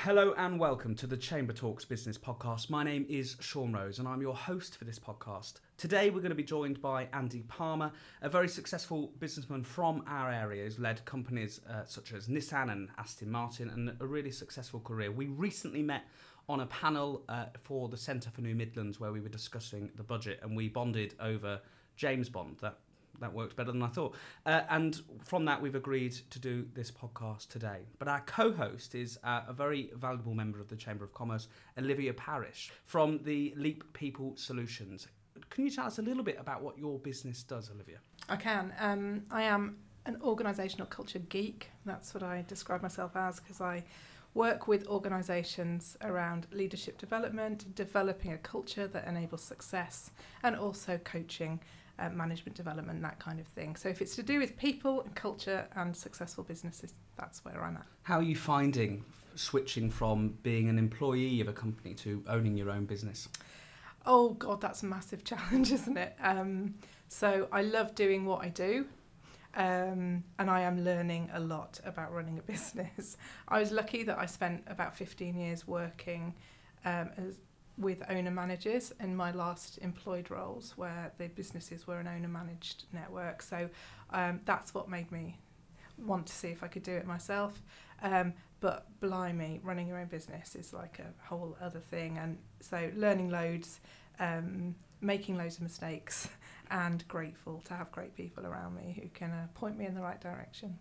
Hello and welcome to the Chamber Talks Business Podcast. My name is Sean Rose and I'm your host for this podcast. Today we're going to be joined by Andy Palmer, a very successful businessman from our area who's led companies such as Nissan and Aston Martin and a really successful career. We recently met on a panel for the Centre for New Midlands where we were discussing the budget and we bonded over James Bond. That worked better than I thought. And from that, we've agreed to do this podcast today. But our co-host is a very valuable member of the Chamber of Commerce, Olivia Parish, from the Leap People Solutions. Can you tell us a little bit about what your business does, Olivia? I can. I am an organisational culture geek. That's what I describe myself as, because I work with organisations around leadership development, developing a culture that enables success, and also coaching management development, that kind of thing. So if it's to do with people and culture and successful businesses, that's where I'm at. How are you finding switching from being an employee of a company to owning your own business? Oh God, that's a massive challenge, isn't it? So I love doing what I do. And I am learning a lot about running a business. I was lucky that I spent about 15 years working with owner-managers in my last employed roles where the businesses were an owner-managed network. So that's what made me want to see if I could do it myself. But blimey, running your own business is like a whole other thing. And so learning loads, making loads of mistakes, and grateful to have great people around me who can point me in the right direction.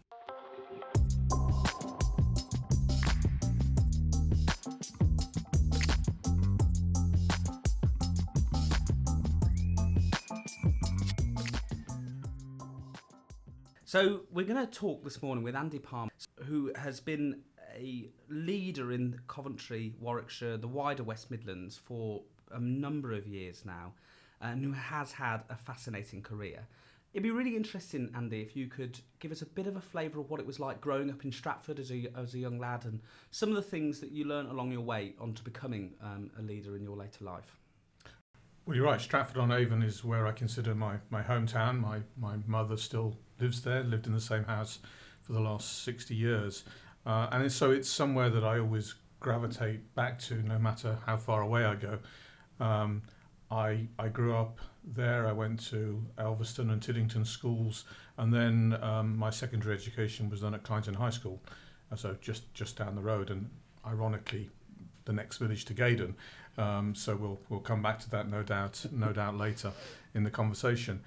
So we're going to talk this morning with Andy Palmer, who has been a leader in Coventry, Warwickshire, the wider West Midlands for a number of years now, and who has had a fascinating career. It'd be really interesting, Andy, if you could give us a bit of a flavour of what it was like growing up in Stratford as a young lad and some of the things that you learnt along your way onto becoming a leader in your later life. Well, you're right. Stratford-on-Avon is where I consider my hometown. My mother still lives there, lived in the same house for the last 60 years. So it's somewhere that I always gravitate back to no matter how far away I go. I grew up there. I went to Elveston and Tiddington schools, and then my secondary education was done at Clyngton High School, so just down the road, and ironically the next village to Gaydon. So we'll come back to that no doubt later in the conversation.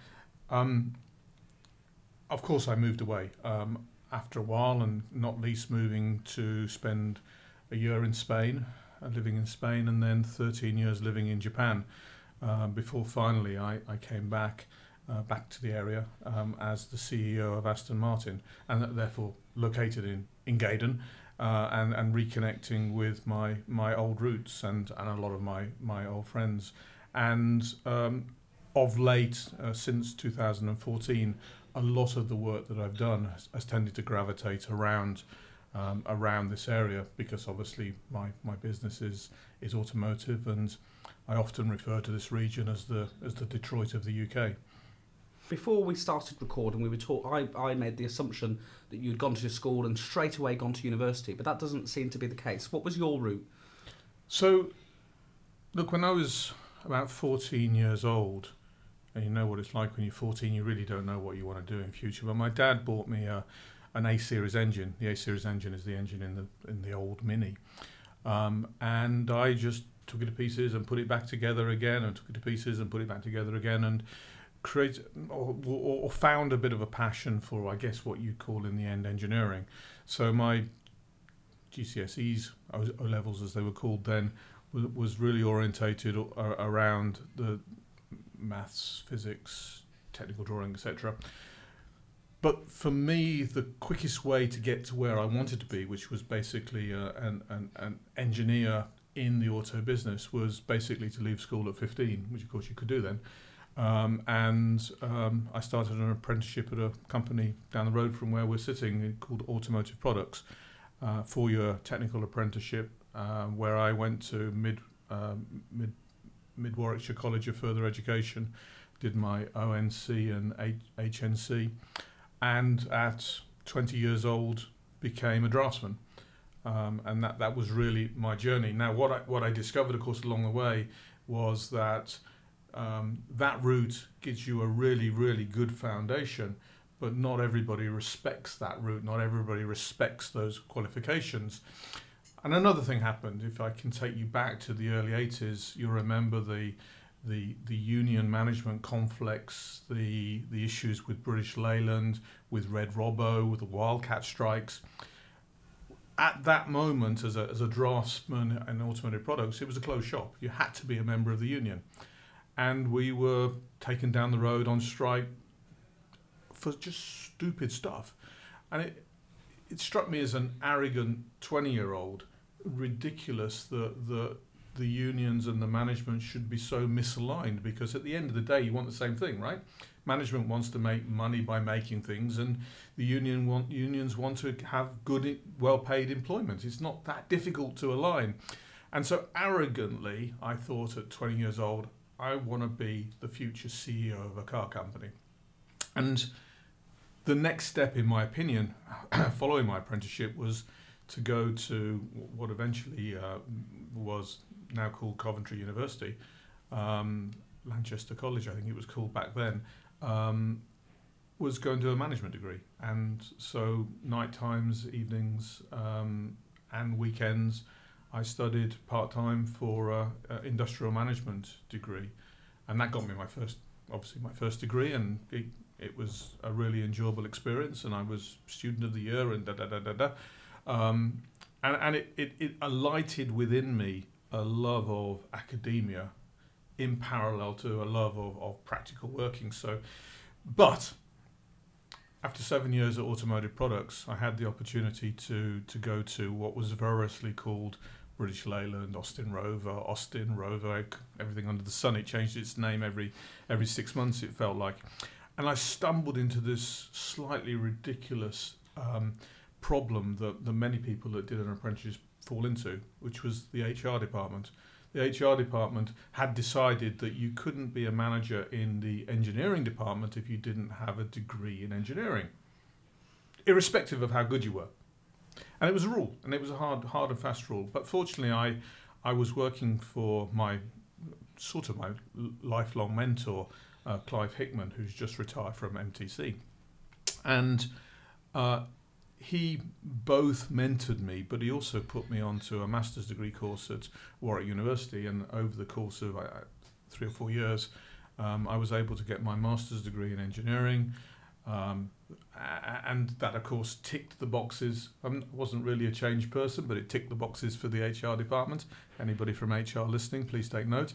Of course, I moved away after a while, and not least moving to spend a year in Spain, living in Spain, and then 13 years living in Japan. Before finally I came back to the area as the CEO of Aston Martin, and therefore located in Gaydon, and reconnecting with my old roots and a lot of my old friends. And of late, since 2014, a lot of the work that I've done has tended to gravitate around this area, because obviously my business is automotive, and I often refer to this region as the Detroit of the UK. Before we started recording, we were I made the assumption that you'd gone to school and straight away gone to university, but that doesn't seem to be the case. What was your route? So, look, when I was about 14 years old, and you know what it's like when you're 14, you really don't know what you want to do in future. But my dad bought me an A-Series engine. The A-Series engine is the engine in the old Mini. And I just took it to pieces and put it back together again, and took it to pieces and put it back together again, and found a bit of a passion for, I guess, what you call in the end engineering. So my GCSEs, O-levels as they were called then, was really orientated around the maths, physics, technical drawing, etc. But for me, the quickest way to get to where I wanted to be, which was basically an engineer in the auto business, was basically to leave school at 15, which of course you could do then. I started an apprenticeship at a company down the road from where we're sitting called Automotive Products, 4-year technical apprenticeship, where I went to Mid Warwickshire College of Further Education, did my ONC and HNC, and at 20 years old became a draftsman. And that was really my journey. Now, what I discovered, of course, along the way was that that route gives you a really, really good foundation, but not everybody respects that route. Not everybody respects those qualifications. And another thing happened. If I can take you back to the early 80s, you'll remember the union management conflicts, the issues with British Leyland, with Red Robbo, with the Wildcat strikes. At that moment, as a draftsman in automotive products, it was a closed shop. You had to be a member of the union. And we were taken down the road on strike for just stupid stuff. And it struck me as an arrogant 20-year-old, ridiculous that the unions and the management should be so misaligned, because at the end of the day, you want the same thing, right? Management wants to make money by making things, and the unions want to have good, well-paid employment. It's not that difficult to align. And so arrogantly, I thought at 20 years old, I want to be the future CEO of a car company. And the next step, in my opinion, following my apprenticeship, was to go to what eventually was now called Coventry University, Lanchester College, I think it was called back then, was going to do a management degree. And so night times, evenings, and weekends, I studied part-time for an industrial management degree. And that got me my first degree, and it was a really enjoyable experience, and I was student of the year and and it alighted within me a love of academia in parallel to a love of practical working. But after 7 years at Automotive Products, I had the opportunity to go to what was variously called British Leyland, Austin Rover, everything under the sun. It changed its name every 6 months, it felt like. And I stumbled into this slightly ridiculous problem that many people that did an apprenticeship fall into, which was the HR department. The HR department had decided that you couldn't be a manager in the engineering department if you didn't have a degree in engineering, irrespective of how good you were. And it was a rule, and it was a hard and fast rule. But fortunately, I was working for my lifelong mentor, Clive Hickman, who's just retired from MTC. And he both mentored me, but he also put me onto a master's degree course at Warwick University. And over the course of 3 or 4 years, I was able to get my master's degree in engineering. And that, of course, ticked the boxes. I wasn't really a change person, but it ticked the boxes for the HR department. Anybody from HR listening, please take note.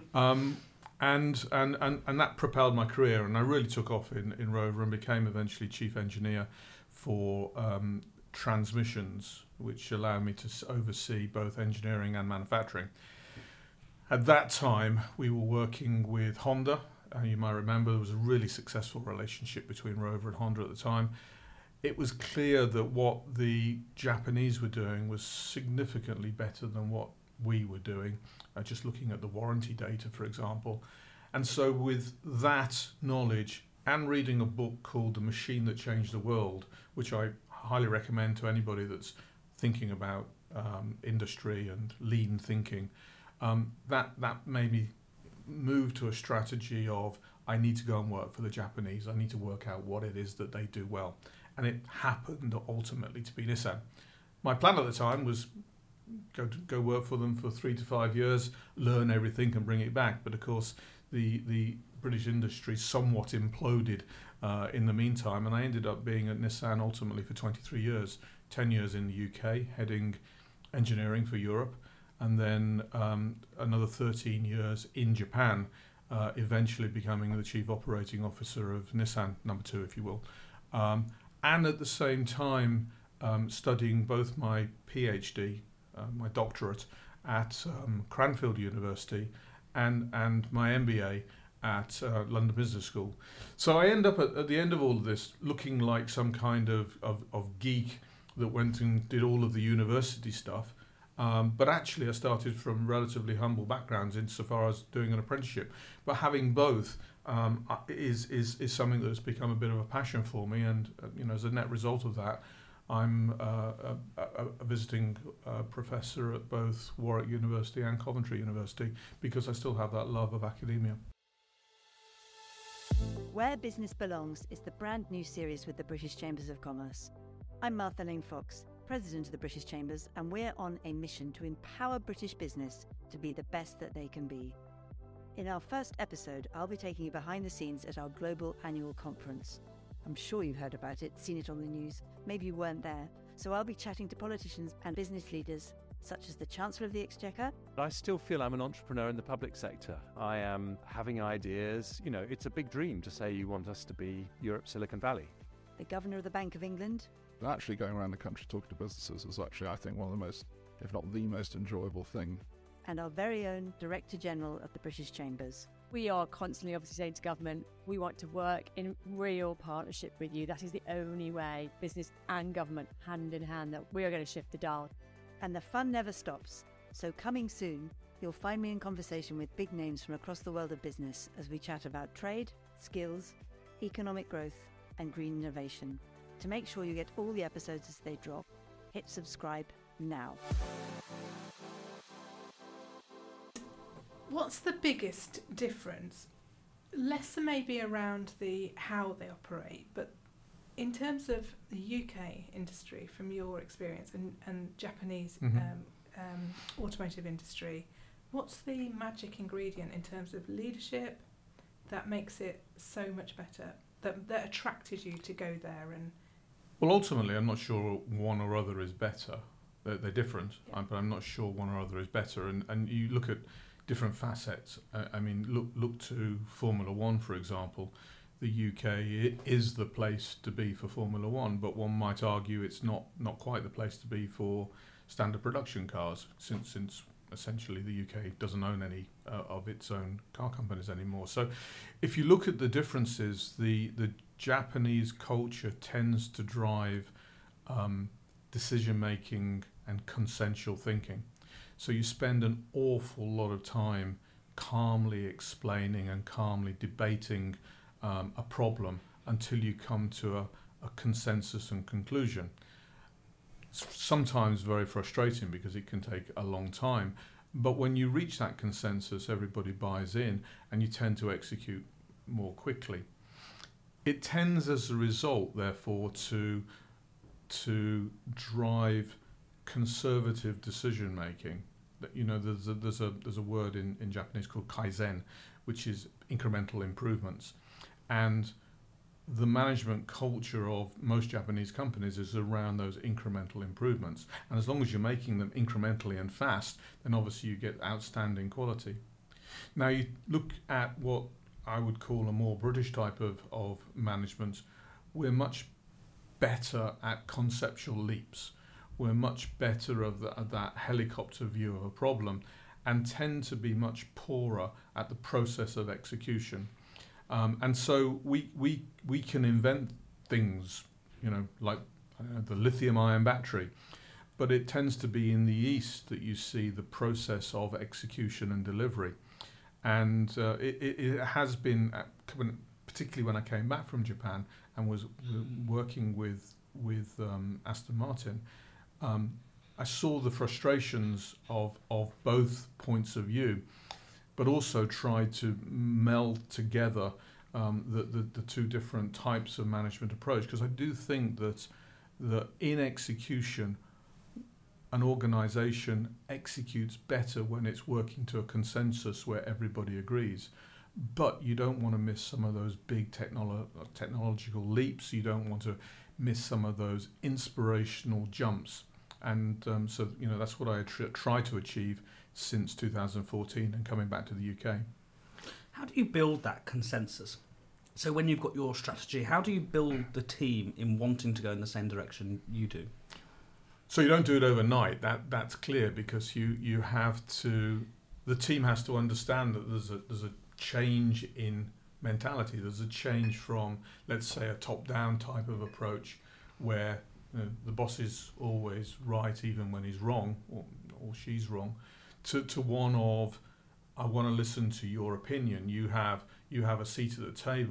And that propelled my career, and I really took off in Rover and became eventually chief engineer for transmissions, which allowed me to oversee both engineering and manufacturing. At that time, we were working with Honda. You might remember there was a really successful relationship between Rover and Honda at the time. It was clear that what the Japanese were doing was significantly better than what we were doing, just looking at the warranty data, for example. And so with that knowledge and reading a book called The Machine That Changed the World, which I highly recommend to anybody that's thinking about industry and lean thinking, that made me move to a strategy of I need to go and work for the Japanese. I need to work out what it is that they do well. And it happened ultimately to be Nissan. My plan at the time was go work for them for 3 to 5 years, learn everything and bring it back. But of course, the British industry somewhat imploded in the meantime, and I ended up being at Nissan ultimately for 23 years, 10 years in the UK, heading engineering for Europe, and then another 13 years in Japan, eventually becoming the chief operating officer of Nissan, number 2, if you will. And at the same time, studying both my PhD, my doctorate at Cranfield University, and my MBA at London Business School. So I end up at the end of all of this looking like some kind of geek that went and did all of the university stuff. But actually I started from relatively humble backgrounds insofar as doing an apprenticeship. But having both is something that has become a bit of a passion for me. And as a net result of that, I'm a visiting professor at both Warwick University and Coventry University because I still have that love of academia. Where Business Belongs is the brand new series with the British Chambers of Commerce. I'm Martha Lane Fox, President of the British Chambers, and we're on a mission to empower British business to be the best that they can be. In our first episode, I'll be taking you behind the scenes at our global annual conference. I'm sure you've heard about it, seen it on the news, maybe you weren't there. So I'll be chatting to politicians and business leaders such as the Chancellor of the Exchequer. I still feel I'm an entrepreneur in the public sector. I am having ideas. You know, it's a big dream to say you want us to be Europe's Silicon Valley. The Governor of the Bank of England. Actually going around the country talking to businesses is actually, I think, one of the most, if not the most enjoyable thing. And our very own Director General of the British Chambers. We are constantly obviously saying to government, we want to work in real partnership with you. That is the only way, business and government, hand in hand, that we are going to shift the dial. And the fun never stops. So coming soon, you'll find me in conversation with big names from across the world of business as we chat about trade, skills, economic growth and green innovation. To make sure you get all the episodes as they drop, hit subscribe now. What's the biggest difference? Less than maybe around the how they operate, but in terms of the UK industry, from your experience, and Japanese automotive industry, what's the magic ingredient in terms of leadership that makes it so much better, that attracted you to go there? And well, ultimately, I'm not sure one or other is better. They're different, Yeah. but I'm not sure one or other is better. And you look at different facets. I mean, look to Formula One, for example. The UK is the place to be for Formula One, but one might argue it's not quite the place to be for standard production cars, since essentially the UK doesn't own any of its own car companies anymore. So if you look at the differences, the Japanese culture tends to drive decision making and consensual thinking. So you spend an awful lot of time calmly explaining and calmly debating a problem until you come to a consensus and conclusion. It's sometimes very frustrating because it can take a long time, but when you reach that consensus, everybody buys in and you tend to execute more quickly. It tends as a result, therefore, to drive conservative decision making. You know, there's a word in Japanese called kaizen, which is incremental improvements. And the management culture of most Japanese companies is around those incremental improvements. And as long as you're making them incrementally and fast, then obviously you get outstanding quality. Now you look at what I would call a more British type of management. We're much better at conceptual leaps. We're much better at that helicopter view of a problem, and tend to be much poorer at the process of execution. And so we can invent things, you know, like the lithium-ion battery, but it tends to be in the East that you see the process of execution and delivery. And it has been, particularly when I came back from Japan and was working with Aston Martin, I saw the frustrations of both points of view, but also tried to meld together the two different types of management approach, because I do think that in execution, an organisation executes better when it's working to a consensus where everybody agrees. But you don't want to miss some of those big technological leaps. You don't want to miss some of those inspirational jumps. And so, you know, that's what I try to achieve since 2014 and coming back to the UK. How do you build that consensus? So when you've got your strategy, how do you build the team in wanting to go in the same direction you do? So you don't do it overnight. That's clear, because you have to. The team has to understand that there's a change in mentality. There's a change from, let's say, a top-down type of approach where the boss is always right even when he's wrong or she's wrong, to one of, I want to listen to your opinion. You have a seat at the table,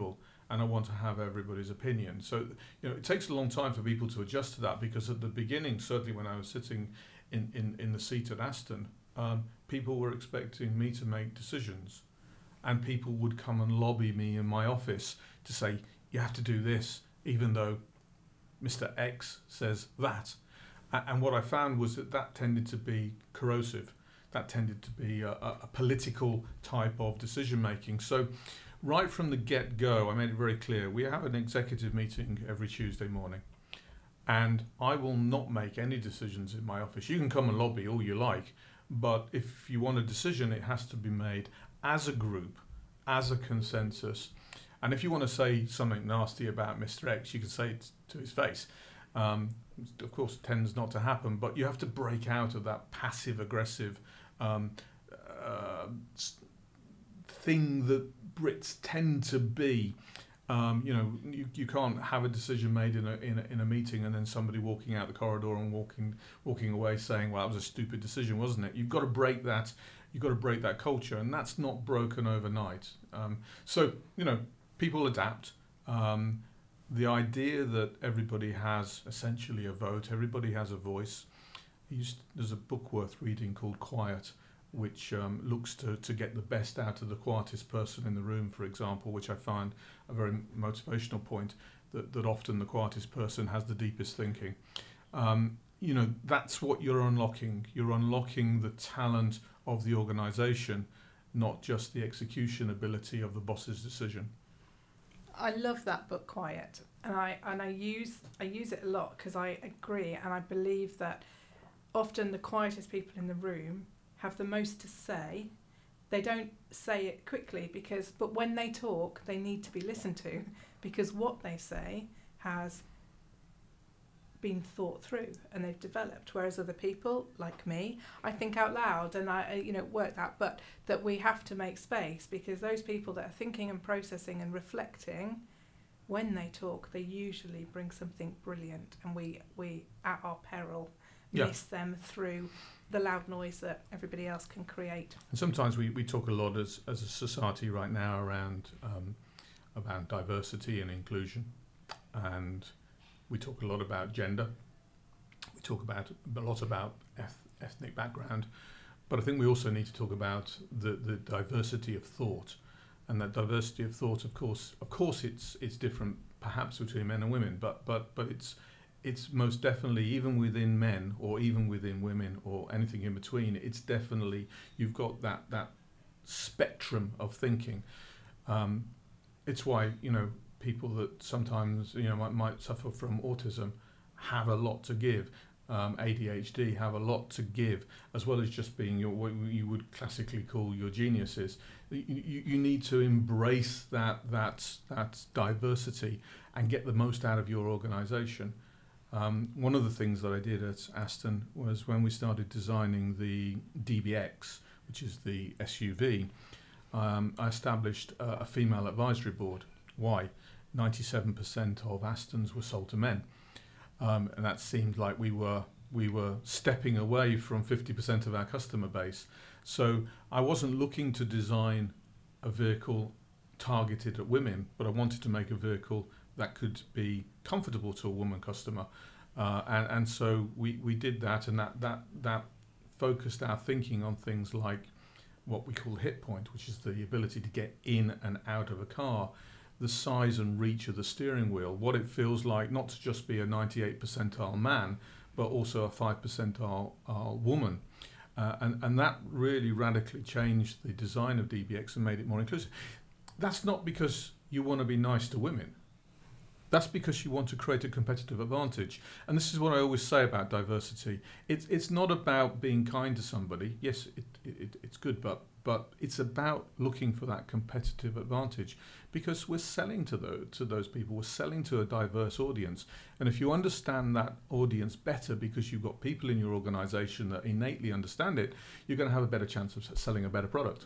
and I want to have everybody's opinion. So, it takes a long time for people to adjust to that, because at the beginning, certainly when I was sitting in the seat at Aston, people were expecting me to make decisions, and people would come and lobby me in my office to say, you have to do this, even though Mr. X says that. And what I found was that tended to be corrosive. That tended to be a political type of decision making. So right from the get-go, I made it very clear, we have an executive meeting every Tuesday morning, and I will not make any decisions in my office. You can come and lobby all you like, but if you want a decision, it has to be made as a group, as a consensus. And if you want to say something nasty about Mr. X, you can say it to his face. Of course, it tends not to happen, but you have to break out of that passive-aggressive thing that Brits tend to be. You can't have a decision made in a meeting and then somebody walking out the corridor and walking away saying, "Well, that was a stupid decision, wasn't it?" You've got to break that. You've got to break that culture, and that's not broken overnight. So people adapt. The idea that everybody has essentially a vote, everybody has a voice. There's a book worth reading called Quiet, which looks to get the best out of the quietest person in the room, for example, which I find a very motivational point, that often the quietest person has the deepest thinking. That's what you're unlocking. You're unlocking the talent of the organisation, not just the execution ability of the boss's decision. I love that book, Quiet, and I use it a lot, because I agree, and I believe that often the quietest people in the room have the most to say. They don't say it quickly, but when they talk, they need to be listened to, because what they say has been thought through and they've developed. Whereas other people, like me, I think out loud and I work that, but that we have to make space, because those people that are thinking and processing and reflecting, when they talk, they usually bring something brilliant, and we at our peril miss them through the loud noise that everybody else can create. And sometimes we talk a lot as a society right now around diversity and inclusion, and we talk a lot about gender. We talk a lot about ethnic background, but I think we also need to talk about the diversity of thought, and that diversity of thought, of course, it's different perhaps between men and women, but it's most definitely, even within men or even within women or anything in between, it's definitely, you've got that spectrum of thinking. It's why, people that sometimes, might suffer from autism have a lot to give. ADHD have a lot to give, as well as just being what you would classically call your geniuses. You need to embrace that diversity and get the most out of your organisation. One of the things that I did at Aston was when we started designing the DBX, which is the SUV, I established a female advisory board. Why? 97% of Astons were sold to men, and that seemed like we were stepping away from 50% of our customer base. So I wasn't looking to design a vehicle targeted at women, but I wanted to make a vehicle that could be comfortable to a woman customer, and so we did that, and that focused our thinking on things like what we call hit point, which is the ability to get in and out of a car, the size and reach of the steering wheel, what it feels like not to just be a 98 percentile man, but also a 5 percentile woman. And that really radically changed the design of DBX and made it more inclusive. That's not because you want to be nice to women. That's because you want to create a competitive advantage. And this is what I always say about diversity. It's not about being kind to somebody. Yes, it's good, but it's about looking for that competitive advantage, because we're selling to those people. We're selling to a diverse audience. And if you understand that audience better, because you've got people in your organisation that innately understand it, you're going to have a better chance of selling a better product.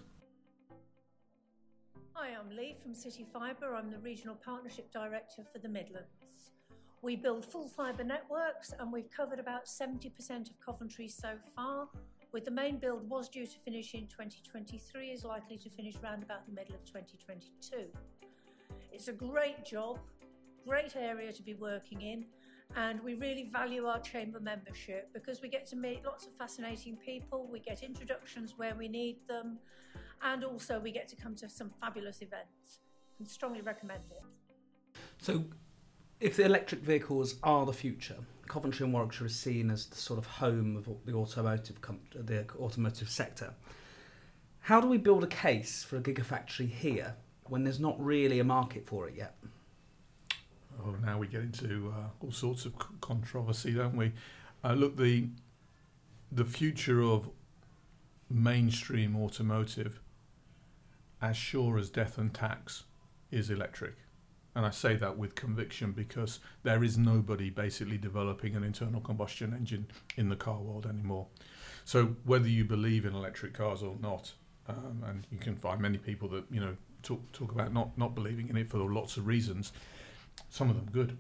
Hi, I'm Lee from City Fibre. I'm the Regional Partnership Director for the Midlands. We build full fibre networks, and we've covered about 70% of Coventry so far, with the main build was due to finish in 2023, is likely to finish round about the middle of 2022. It's a great job, great area to be working in, and we really value our chamber membership because we get to meet lots of fascinating people, we get introductions where we need them, and also we get to come to some fabulous events. And strongly recommend it. So, if the electric vehicles are the future, Coventry and Warwickshire is seen as the sort of home of the automotive sector. How do we build a case for a gigafactory here when there's not really a market for it yet? Oh, now we get into all sorts of controversy, don't we? Look, the future of mainstream automotive, as sure as death and tax, is electric. And I say that with conviction because there is nobody basically developing an internal combustion engine in the car world anymore. So whether you believe in electric cars or not, and you can find many people that talk about not believing in it for lots of reasons, some of them good.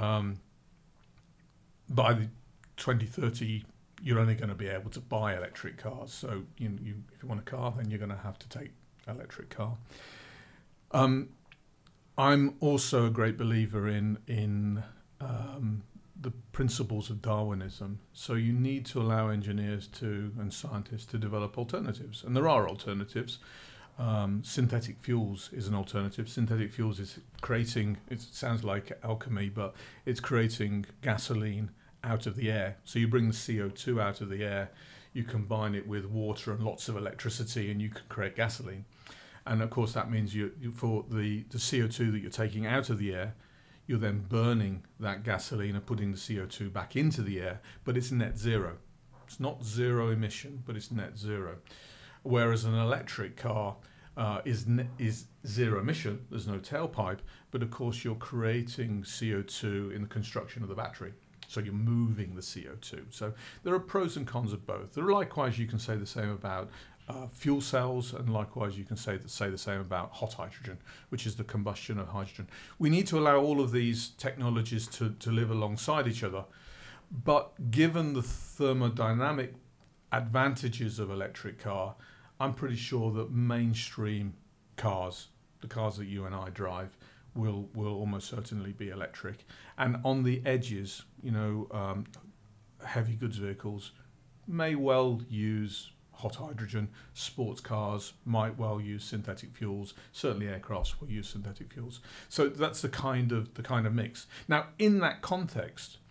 By the 2030, you're only going to be able to buy electric cars. So if you want a car, then you're going to have to take electric car. I'm also a great believer in the principles of Darwinism. So you need to allow engineers and scientists to develop alternatives. And there are alternatives. Synthetic fuels is an alternative. Synthetic fuels is it sounds like alchemy, but it's creating gasoline out of the air. So you bring the CO2 out of the air, you combine it with water and lots of electricity, and you can create gasoline. And of course, that means you for the CO2 that you're taking out of the air, you're then burning that gasoline and putting the CO2 back into the air, but it's net zero. It's not zero emission, but it's net zero. Whereas an electric car is zero emission, there's no tailpipe, but of course you're creating CO2 in the construction of the battery. So you're moving the CO2. So there are pros and cons of both. Likewise, you can say the same about fuel cells, and likewise you can say the same about hot hydrogen, which is the combustion of hydrogen. We need to allow all of these technologies to live alongside each other, but given the thermodynamic advantages of electric car, I'm pretty sure that mainstream cars, the cars that you and I drive, will almost certainly be electric. And on the edges, heavy goods vehicles may well use hot hydrogen. Sports cars might well use synthetic fuels. Certainly aircrafts will use synthetic fuels. So that's the kind of mix. Now, in that context,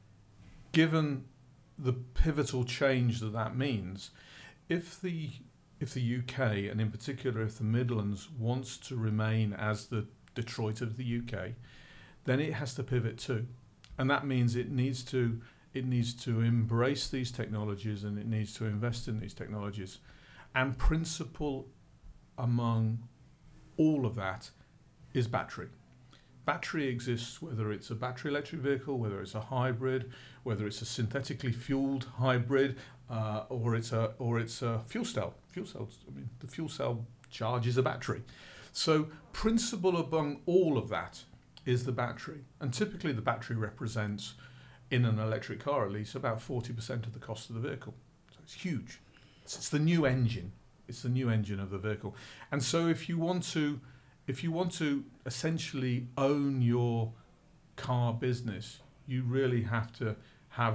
given the pivotal change that means, if the UK, and in particular if the Midlands, wants to remain as the Detroit of the UK, then it has to pivot too. And that means it needs to embrace these technologies, and it needs to invest in these technologies. And principle among all of that is battery. Battery exists whether it's a battery electric vehicle, whether it's a hybrid, whether it's a synthetically fueled hybrid, or it's a fuel cell. Fuel cells. I mean, the fuel cell charges a battery. So principle among all of that is the battery, and typically the battery represents, in an electric car at least, about 40% of the cost of the vehicle. So it's huge. It's the new engine. It's the new engine of the vehicle. And so if you want to essentially own your car business, you really have to have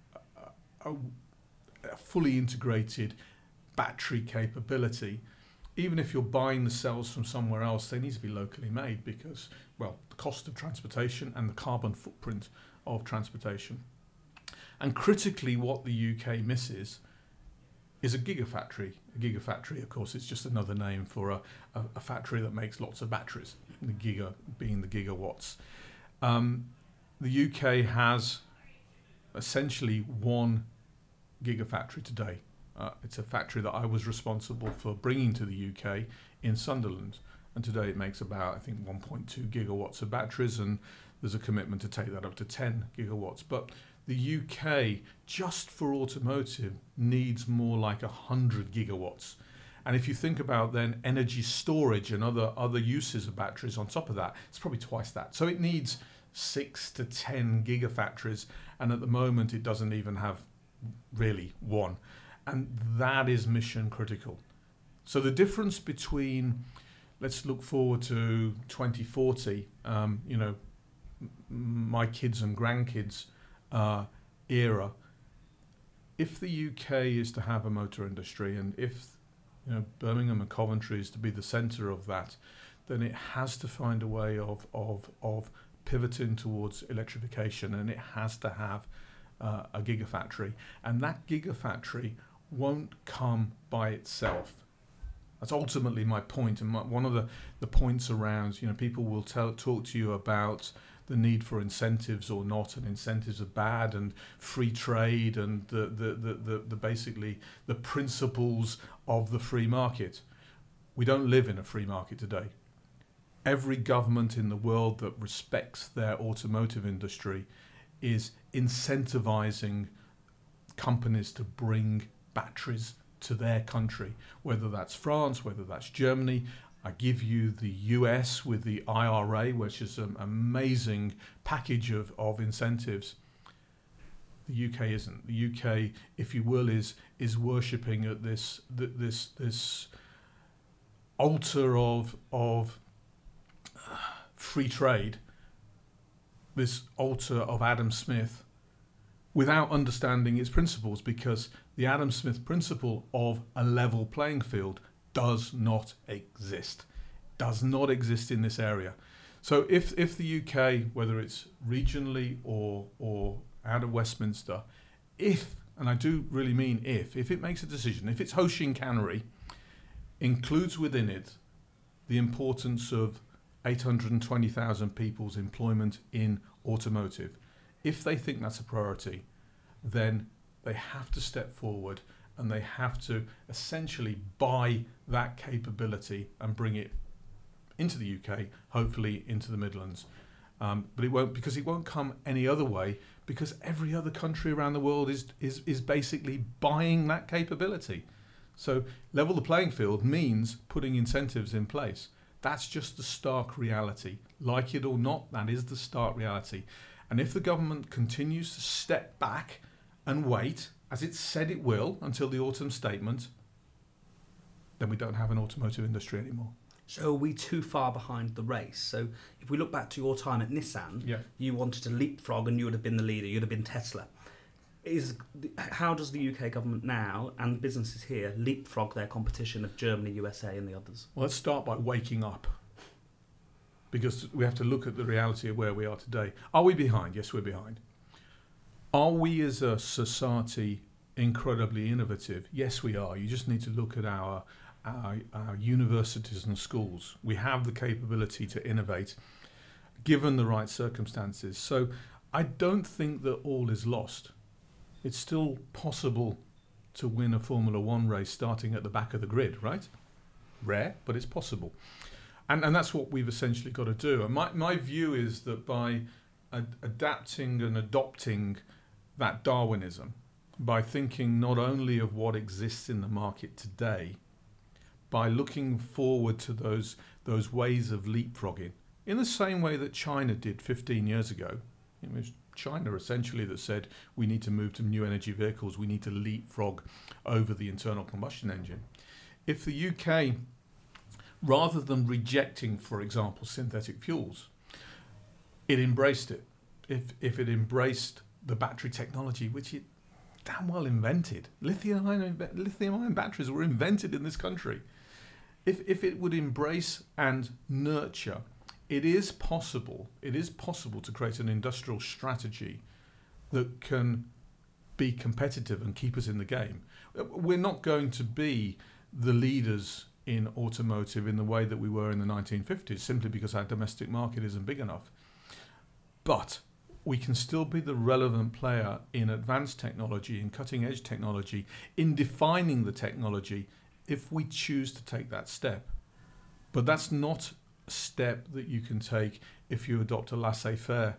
a fully integrated battery capability. Even if you're buying the cells from somewhere else, they need to be locally made because, well, the cost of transportation and the carbon footprint of transportation. And critically, what the UK misses is a gigafactory. A gigafactory, of course, is just another name for a factory that makes lots of batteries, the giga being the gigawatts. The UK has essentially one gigafactory today. It's a factory that I was responsible for bringing to the UK in Sunderland. And today it makes about, I think, 1.2 gigawatts of batteries, and there's a commitment to take that up to 10 gigawatts. But the UK, just for automotive, needs more like 100 gigawatts. And if you think about then energy storage and other uses of batteries on top of that, it's probably twice that. So it needs 6 to 10 gigafactories, and at the moment it doesn't even have really one. And that is mission critical. So the difference between let's look forward to 2040, my kids and grandkids era. If the UK is to have a motor industry, and if Birmingham and Coventry is to be the centre of that, then it has to find a way of pivoting towards electrification, and it has to have a gigafactory. And that gigafactory won't come by itself. That's ultimately my point. And one of the points around, people will talk to you about the need for incentives or not, and incentives are bad, and free trade, and the basically the principles of the free market. We don't live in a free market today. Every government in the world that respects their automotive industry is incentivizing companies to bring batteries to their country, whether that's France, whether that's Germany. I give you the US with the IRA, which is an amazing package of incentives. The UK isn't. The UK, if you will, is worshipping at this altar of free trade, this altar of Adam Smith, without understanding its principles, because the Adam Smith principle of a level playing field does not exist in this area. So if the UK, whether it's regionally or out of Westminster, and I do really mean if it makes a decision, if its Hoshin Cannery includes within it the importance of 820,000 people's employment in automotive, if they think that's a priority, then they have to step forward and they have to essentially buy that capability and bring it into the UK, hopefully into the Midlands. But it won't come any other way, because every other country around the world is basically buying that capability. So level the playing field means putting incentives in place. That's just the stark reality. Like it or not, that is the stark reality. And if the government continues to step back and wait, as it said it will, until the autumn statement, then we don't have an automotive industry anymore. So are we too far behind the race? So if we look back to your time at Nissan, you wanted to leapfrog and you would have been the leader, you'd have been Tesla. How does the UK government now and businesses here leapfrog their competition of Germany, USA and the others? Well, let's start by waking up, because we have to look at the reality of where we are today. Are we behind? Yes, we're behind. Are we as a society incredibly innovative? Yes, we are. You just need to look at our universities and schools. We have the capability to innovate given the right circumstances. So I don't think that all is lost. It's still possible to win a Formula One race starting at the back of the grid, right? Rare, but it's possible. And that's what we've essentially got to do. And my view is that by adapting and adopting that Darwinism, by thinking not only of what exists in the market today, by looking forward to those ways of leapfrogging, in the same way that China did 15 years ago. It was China essentially that said we need to move to new energy vehicles, we need to leapfrog over the internal combustion engine. If the UK, rather than rejecting, for example, synthetic fuels, it embraced it. If it the battery technology, which it damn well invented. Lithium-ion batteries were invented in this country. If it would embrace and nurture, it is possible to create an industrial strategy that can be competitive and keep us in the game. We're not going to be the leaders in automotive in the way that we were in the 1950s, simply because our domestic market isn't big enough. But we can still be the relevant player in advanced technology, in cutting edge technology, in defining the technology, if we choose to take that step. But that's not a step that you can take if you adopt a laissez-faire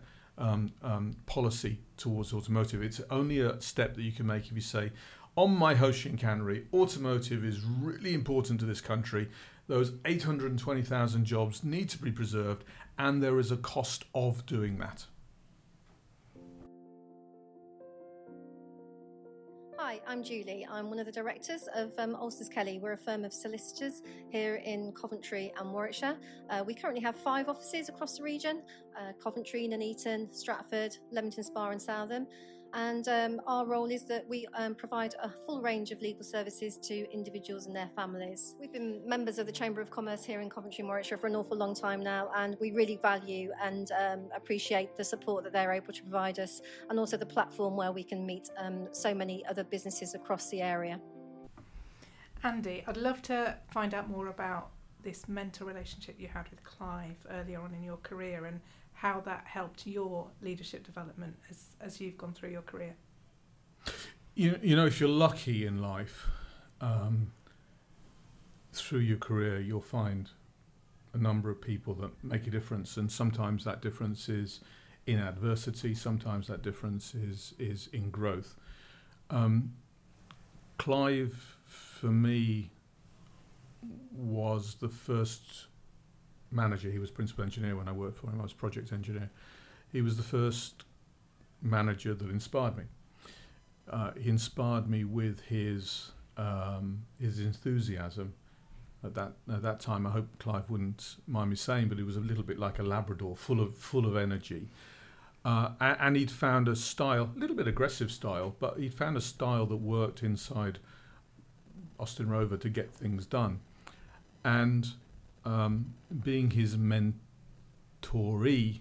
policy towards automotive. It's only a step that you can make if you say, on my Hoshin Cannery, automotive is really important to this country. Those 820,000 jobs need to be preserved, and there is a cost of doing that. Hi, Hi, I'm Julie. I'm one of the directors of Ulsters Kelly. We're a firm of solicitors here in Coventry and Warwickshire. We currently have 5 offices across the region, Coventry, Nuneaton, Stratford, Leamington Spa and Southam. And our role is that we provide a full range of legal services to individuals and their families. We've been members of the Chamber of Commerce here in Coventry and Warwickshire for an awful long time now, and we really value and appreciate the support that they're able to provide us, and also the platform where we can meet so many other businesses across the area. Andy, I'd love to find out more about this mentor relationship you had with Clive earlier on in your career and how that helped your leadership development as you've gone through your career. You know, if you're lucky in life, through your career, you'll find a number of people that make a difference, and sometimes that difference is in adversity, sometimes that difference is in growth. Clive, for me, was the first manager. He was principal engineer when I worked for him. I was project engineer. He was the first manager that inspired me. He inspired me with his enthusiasm. At that time, I hope Clive wouldn't mind me saying, but he was a little bit like a Labrador, full of energy. And he'd found a style, a little bit aggressive style, but he'd found a style that worked inside Austin Rover to get things done. And being his mentoree,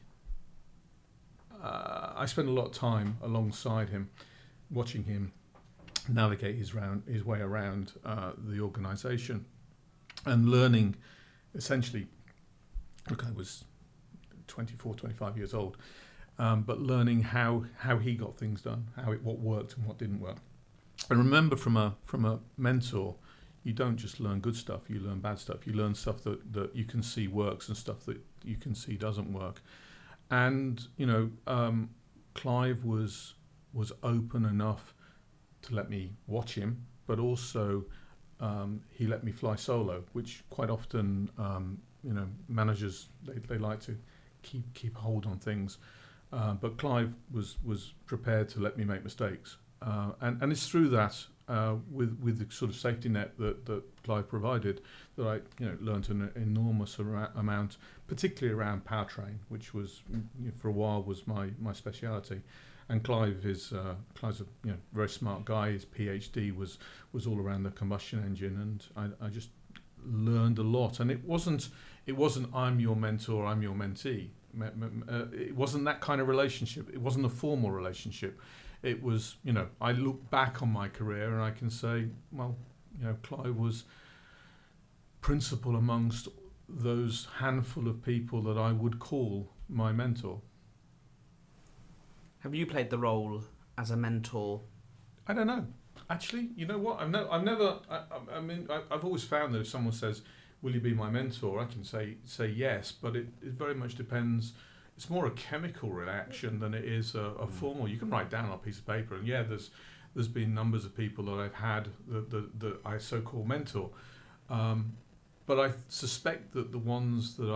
I spent a lot of time alongside him, watching him navigate his way around the organisation, and learning, essentially, look, I was 24, 25 years old, but learning how he got things done, what worked and what didn't work. I remember from a mentor, you don't just learn good stuff, you learn bad stuff. You learn stuff that you can see works and stuff that you can see doesn't work. And, you know, Clive was open enough to let me watch him, but also he let me fly solo, which quite often, you know, managers, they like to keep hold on things. But Clive was prepared to let me make mistakes. And it's through that, with the sort of safety net that Clive provided, that I learned an enormous amount, particularly around powertrain, which was, for a while, was my speciality. And Clive's a very smart guy. His PhD was all around the combustion engine, and I just learned a lot. And it wasn't I'm your mentor, I'm your mentee. It wasn't that kind of relationship. It wasn't a formal relationship. It was, I look back on my career and I can say, well, Clive was principal amongst those handful of people that I would call my mentor. Have you played the role as a mentor? I don't know. Actually, you know what? I've always found that if someone says, will you be my mentor? I can say yes, but it very much depends. It's more a chemical reaction than it is a formal. You can write down on a piece of paper, and there's been numbers of people that I've had that I so-called mentor. But I suspect that the ones that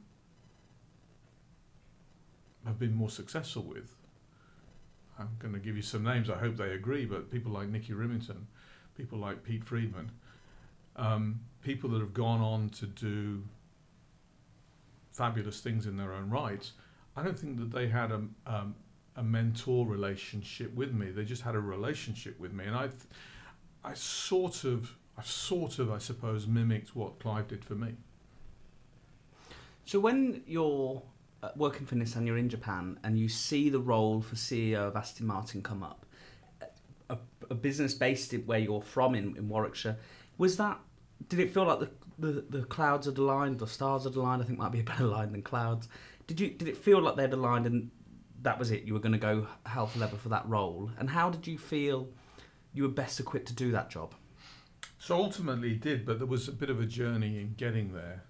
have been more successful with, I'm going to give you some names, I hope they agree, but people like Nicky Rimington, people like Pete Friedman, people that have gone on to do fabulous things in their own right, I don't think that they had a mentor relationship with me. They just had a relationship with me, and I sort of, I suppose, mimicked what Clive did for me. So when you're working for Nissan, you're in Japan, and you see the role for CEO of Aston Martin come up, a business based where you're from in Warwickshire, did it feel like the clouds had aligned, the stars had aligned? I think might be a better line than clouds. Did it feel like they'd aligned and that was it? You were going to go hell for leather for that role? And how did you feel you were best equipped to do that job? So ultimately it did, but there was a bit of a journey in getting there.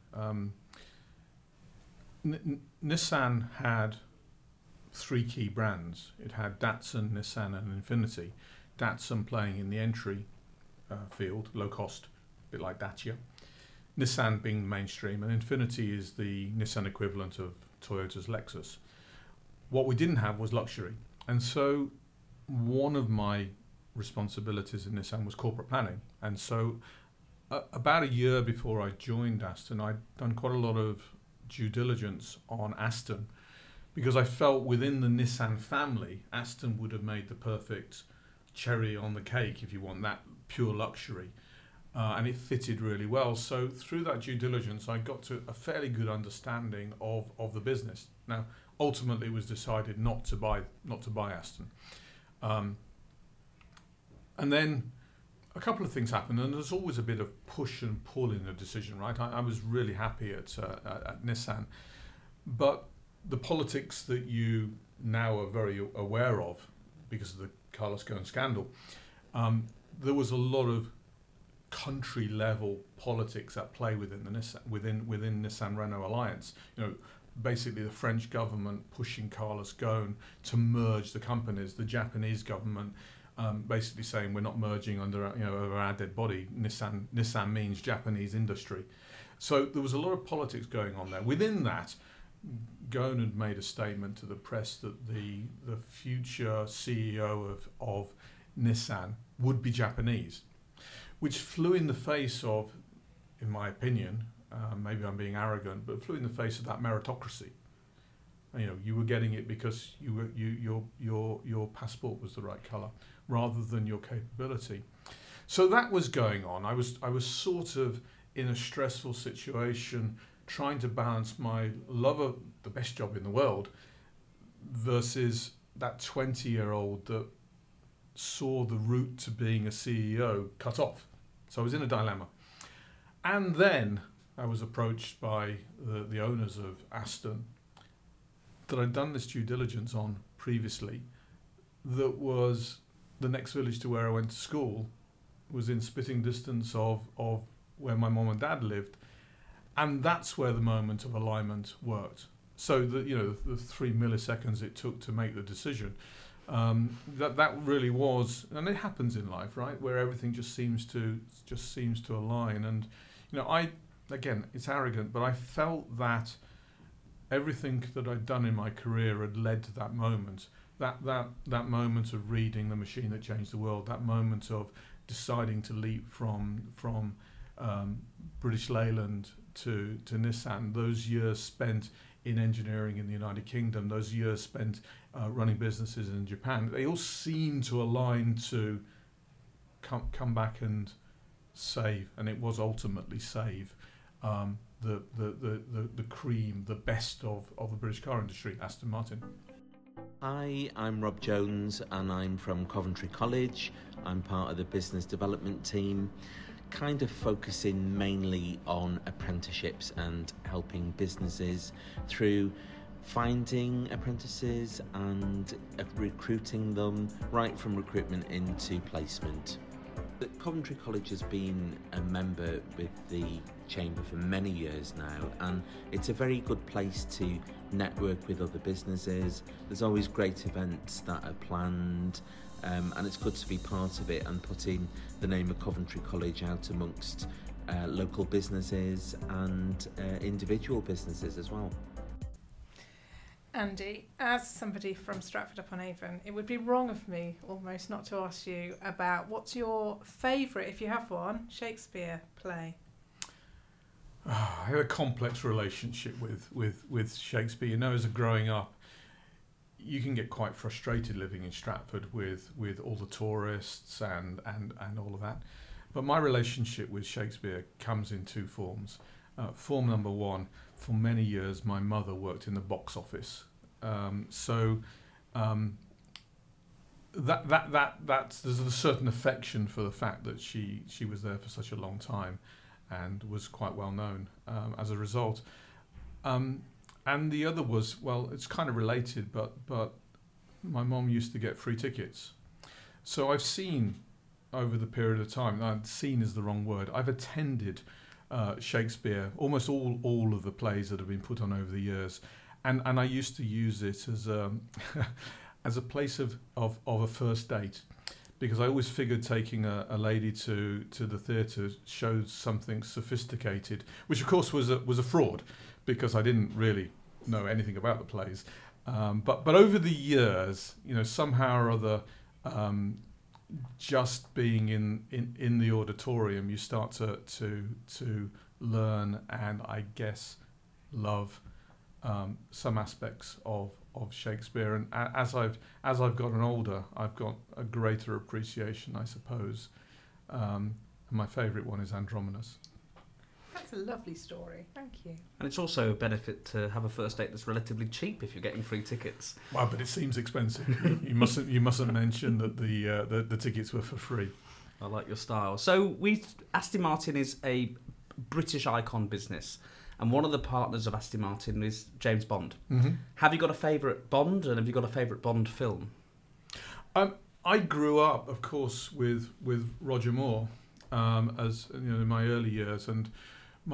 Nissan had 3 key brands. It had Datsun, Nissan and Infiniti. Datsun playing in the entry field, low cost, a bit like Dacia. Nissan being mainstream, and Infiniti is the Nissan equivalent of Toyota's Lexus. What we didn't have was luxury. And so one of my responsibilities in Nissan was corporate planning. And so about a year before I joined Aston, I'd done quite a lot of due diligence on Aston, because I felt within the Nissan family, Aston would have made the perfect cherry on the cake, if you want, that pure luxury. And it fitted really well. So through that due diligence, I got to a fairly good understanding of the business. Now, ultimately, it was decided not to buy Aston. And then a couple of things happened, and there's always a bit of push and pull in a decision, right? I was really happy at Nissan, but the politics that you now are very aware of because of the Carlos Ghosn scandal, there was a lot of country level politics at play within the Nissan Renault alliance. You know, basically the French government pushing Carlos Ghosn to merge the companies, the Japanese government basically saying we're not merging under over our dead body. Nissan means Japanese industry. So there was a lot of politics going on there. Within that, Ghosn had made a statement to the press that the future CEO of Nissan would be Japanese, which flew in the face of, in my opinion, maybe I'm being arrogant, but flew in the face of that meritocracy. You know, you were getting it because your passport was the right colour, rather than your capability. So that was going on. I was sort of in a stressful situation, trying to balance my love of the best job in the world versus that 20-year-old that saw the route to being a CEO cut off. So I was in a dilemma. And then I was approached by the owners of Aston that I'd done this due diligence on previously, that was the next village to where I went to school, was in spitting distance of where my mom and dad lived. And that's where the moment of alignment worked. So the 3 milliseconds it took to make the decision, that really was, and it happens in life, right, where everything just seems to align. And again, it's arrogant, but I felt that everything that I'd done in my career had led to that moment. That moment of reading The Machine That Changed the World, that moment of deciding to leap from British Leyland to Nissan, those years spent in engineering in the United Kingdom, those years spent running businesses in Japan, they all seem to align to come back and save, and it was ultimately save the cream, the best of the British car industry, Aston Martin. Hi, I'm Rob Jones and I'm from Coventry College. I'm part of the business development team, kind of focusing mainly on apprenticeships and helping businesses through finding apprentices and recruiting them, right from recruitment into placement. But Coventry College has been a member with the Chamber for many years now, and it's a very good place to network with other businesses. There's always great events that are planned, and it's good to be part of it and putting the name of Coventry College out amongst local businesses and individual businesses as well. Andy, as somebody from Stratford-upon-Avon, it would be wrong of me almost not to ask you about what's your favourite, if you have one, Shakespeare play? I had a complex relationship with Shakespeare. You know, as a growing up, you can get quite frustrated living in Stratford with all the tourists and all of that. But my relationship with Shakespeare comes in two forms. Form number one, for many years my mother worked in the box office, that's there's a certain affection for the fact that she was there for such a long time and was quite well known as a result. And the other was, well, it's kind of related, but my mom used to get free tickets. So I've seen over the period of time, seen is the wrong word, I've attended Shakespeare, almost all of the plays that have been put on over the years, and I used to use it as as a place of a first date, because I always figured taking a lady to the theatre showed something sophisticated, which of course was a fraud, because I didn't really know anything about the plays, but over the years, somehow or other, just being in the auditorium, you start to learn and I guess love some aspects of Shakespeare. And as I've gotten older, I've got a greater appreciation, I suppose. My favourite one is Andromedas. That's a lovely story. Thank you. And it's also a benefit to have a first date that's relatively cheap if you're getting free tickets. Well, but it seems expensive. you mustn't mention that the tickets were for free. I like your style. So Aston Martin is a British icon business, and one of the partners of Aston Martin is James Bond. Mm-hmm. Have you got a favourite Bond, and have you got a favourite Bond film? I grew up, of course, with Roger Moore, as you know, in my early years, and my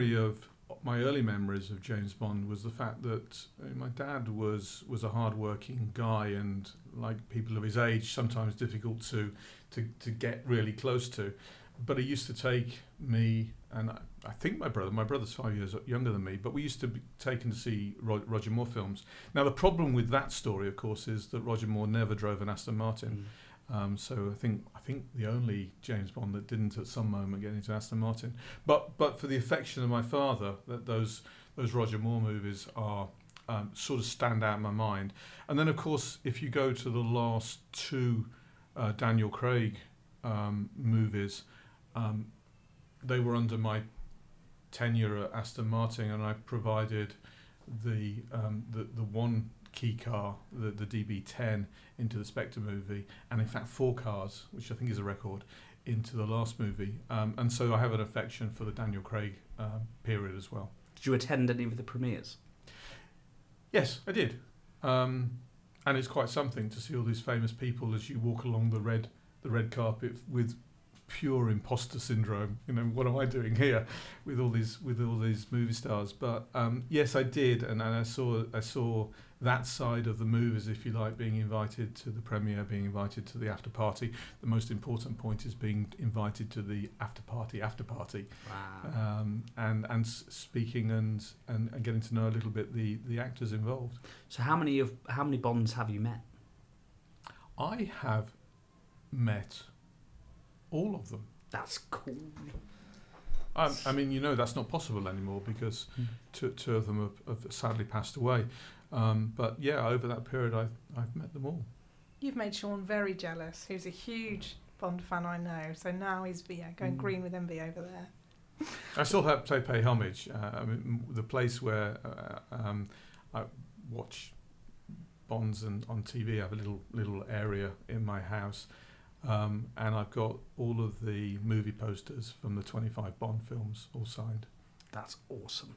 early memories of James Bond was the fact that my dad was a hard-working guy, and like people of his age, sometimes difficult to get really close to. But he used to take me, and I think my brother's 5 years younger than me, but we used to be taken to see Roger Moore films. Now, the problem with that story, of course, is that Roger Moore never drove an Aston Martin. So I think the only James Bond that didn't at some moment get into Aston Martin. But for the affection of my father, that those Roger Moore movies are sort of stand out in my mind. And then, of course, if you go to the last two Daniel Craig movies, they were under my tenure at Aston Martin, and I provided the one key car, the DB10, into the Spectre movie, and in fact 4 cars, which I think is a record, into the last movie. And so I have an affection for the Daniel Craig period as well. Did you attend any of the premieres? Yes, I did. And it's quite something to see all these famous people as you walk along the red carpet with pure imposter syndrome. You know, what am I doing here with all these movie stars? But yes, I did, and I saw that side of the movies, if you like, being invited to the premiere, being invited to the after party. The most important point is being invited to the after party. Wow. And speaking and getting to know a little bit the actors involved. So how many Bonds have you met? I have met all of them. That's cool. I mean, you know, that's not possible anymore because two of them have sadly passed away. But yeah, over that period, I've met them all. You've made Sean very jealous. Who's a huge Bond fan, I know. So now he's going green with envy over there. I still have to pay homage. I mean, the place where I watch Bonds on TV, I have a little area in my house. And I've got all of the movie posters from the 25 Bond films all signed. That's awesome.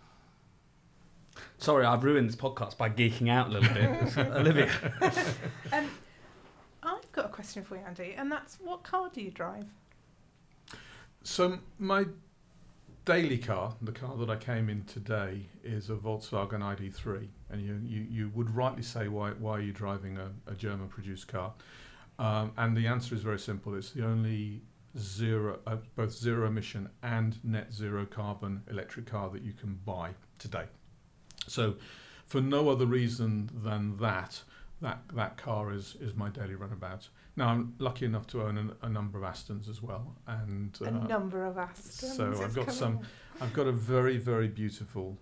Sorry, I've ruined this podcast by geeking out a little bit. Olivia. I've got a question for you, Andy, and that's, what car do you drive? So my daily car, the car that I came in today, is a Volkswagen ID3. And you would rightly say, why are you driving a German-produced car? And the answer is very simple. It's the only both zero emission and net zero carbon electric car that you can buy today. So for no other reason than that car is my daily runabout. Now, I'm lucky enough to own a number of Astons as well. And a number of Astons. So I've got a very, very beautiful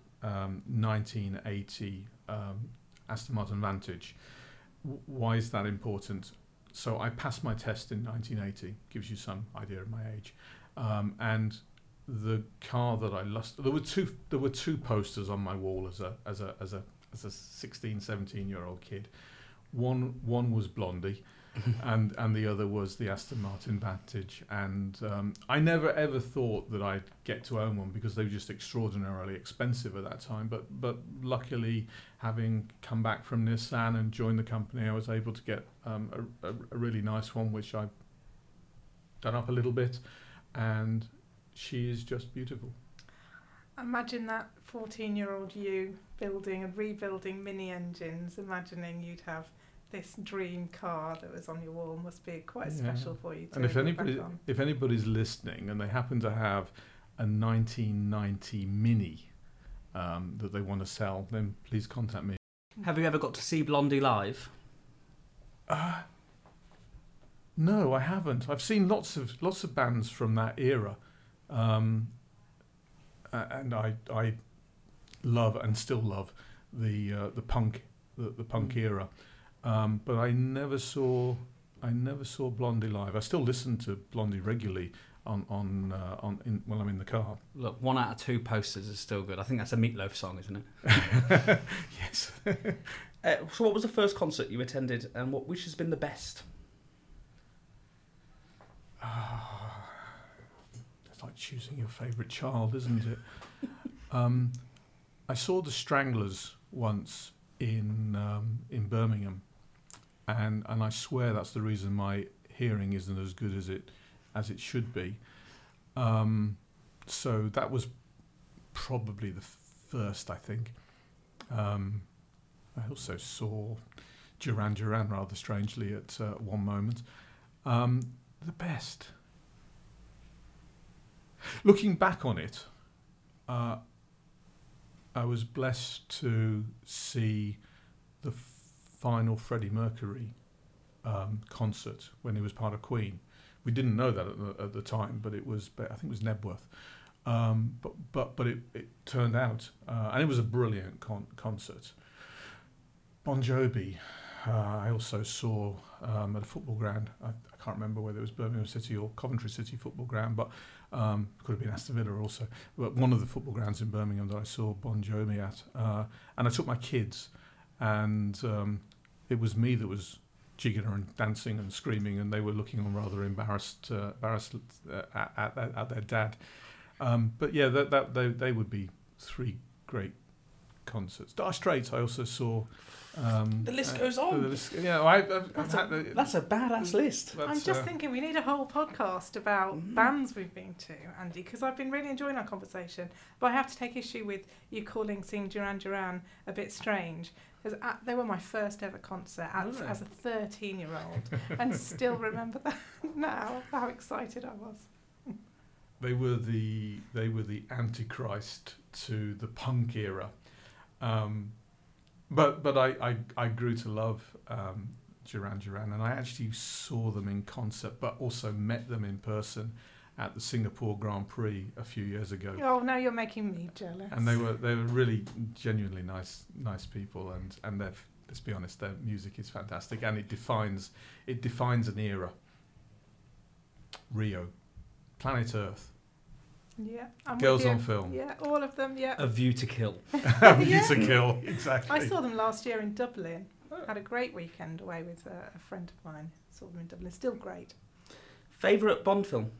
1980 Aston Martin Vantage. Why is that important? So I passed my test in 1980, gives you some idea of my age. And the car that I lost, there were two posters on my wall as a 16, 17-year-old kid. One was Blondie, and the other was the Aston Martin Vantage. And I never ever thought that I'd get to own one because they were just extraordinarily expensive at that time. But luckily, having come back from Nissan and joined the company, I was able to get a really nice one, which I've done up a little bit, and she is just beautiful. Imagine that 14-year-old you building and rebuilding mini engines, imagining you'd have this dream car that was on your wall. Must be quite special for you to and if anybody's listening and they happen to have a 1990 Mini that they want to sell, then please contact me. Have you ever got to see Blondie live? No, I haven't. I've seen lots of bands from that era, and I love and still love the punk era, but I never saw Blondie live. I still listen to Blondie regularly when I'm in the car. Look, 1 out of 2 posters is still good. I think that's a Meatloaf song, isn't it? Yes. So what was the first concert you attended, and which has been the best? It's like choosing your favourite child, isn't it? I saw the Stranglers once in Birmingham, and I swear that's the reason my hearing isn't as good as it should be. So that was probably the first, I think. I also saw Duran Duran rather strangely at one moment. The best. Looking back on it, I was blessed to see the final Freddie Mercury concert when he was part of Queen. We didn't know that at the time, but I think it was Nebworth. But it turned out, and it was a brilliant concert. Bon Jovi, I also saw at a football ground. I can't remember whether it was Birmingham City or Coventry City football ground, but could have been Aston Villa also. But one of the football grounds in Birmingham that I saw Bon Jovi at, and I took my kids, and it was me that was jigging and dancing and screaming, and they were looking on rather embarrassed at their dad. But yeah, they would be 3 great concerts. Dire Straits I also saw. The list goes on. That's a badass list. I'm just thinking we need a whole podcast about bands we've been to, Andy, because I've been really enjoying our conversation. But I have to take issue with you seeing Duran Duran a bit strange, because they were my first ever concert as a 13-year-old, and still remember that now. How excited I was. They were the Antichrist to the punk era. But I grew to love Duran Duran, and I actually saw them in concert, but also met them in person at the Singapore Grand Prix a few years ago. Oh, now you're making me jealous. And they were really genuinely nice people, and let's be honest, their music is fantastic, and it defines an era. Rio, Planet Earth. Yeah, Girls on Film. Yeah, all of them. Yeah. A View to Kill. A View to Kill. Exactly. I saw them last year in Dublin. Had a great weekend away with a friend of mine. Saw them in Dublin. Still great. Favourite Bond film?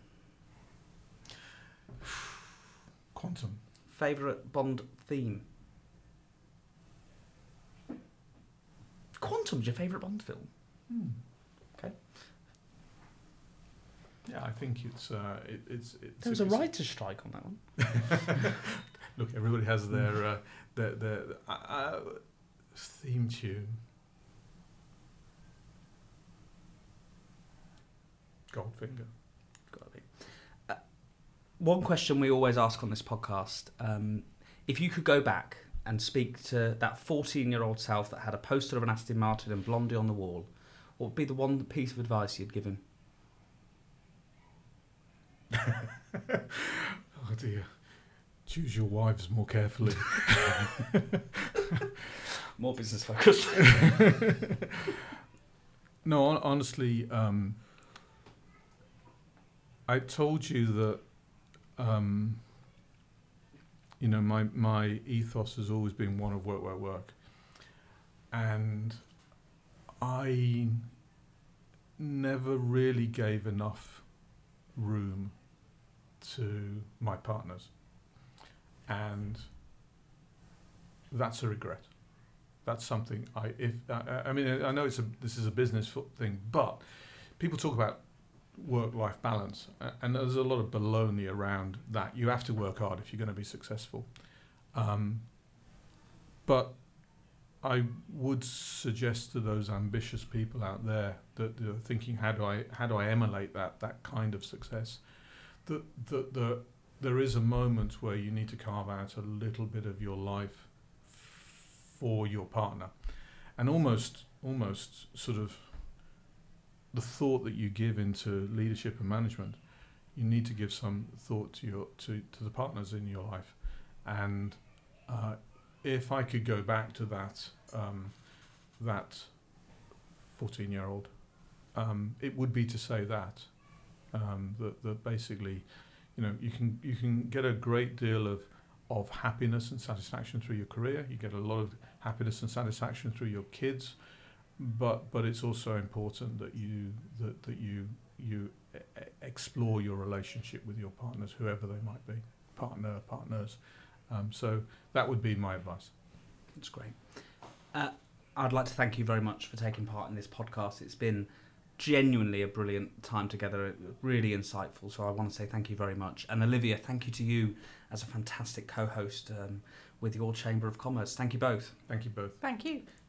Quantum. Favourite Bond theme? Quantum's your favourite Bond film? Okay. Yeah, I think it's there was a writer's strike on that one. Look, everybody has their theme tune. Goldfinger. Got it. One question we always ask on this podcast: if you could go back and speak to that 14-year-old self that had a poster of an Aston Martin and Blondie on the wall, what would be the one piece of advice you'd give him? Oh dear. Choose your wives more carefully. More business focused. No, honestly, I told you that my ethos has always been one of work. And I never really gave enough room to my partners, and that's a regret. That's something I know this is a business thing, but people talk about work-life balance, and there's a lot of baloney around that. You have to work hard if you're going to be successful, but I would suggest to those ambitious people out there that are thinking, how do I emulate that kind of success? That there is a moment where you need to carve out a little bit of your life for your partner, and almost sort of the thought that you give into leadership and management, you need to give some thought to the partners in your life. And if I could go back to that 14-year-old, it would be to say that basically, you can get a great deal of happiness and satisfaction through your career. You get a lot of happiness and satisfaction through your kids, but it's also important that you explore your relationship with your partners, whoever they might be, partners. So that would be my advice. That's great. I'd like to thank you very much for taking part in this podcast. It's been genuinely a brilliant time together, really insightful. So I want to say thank you very much. And Olivia, thank you to you as a fantastic co-host with your Chamber of Commerce. Thank you both. Thank you both. Thank you.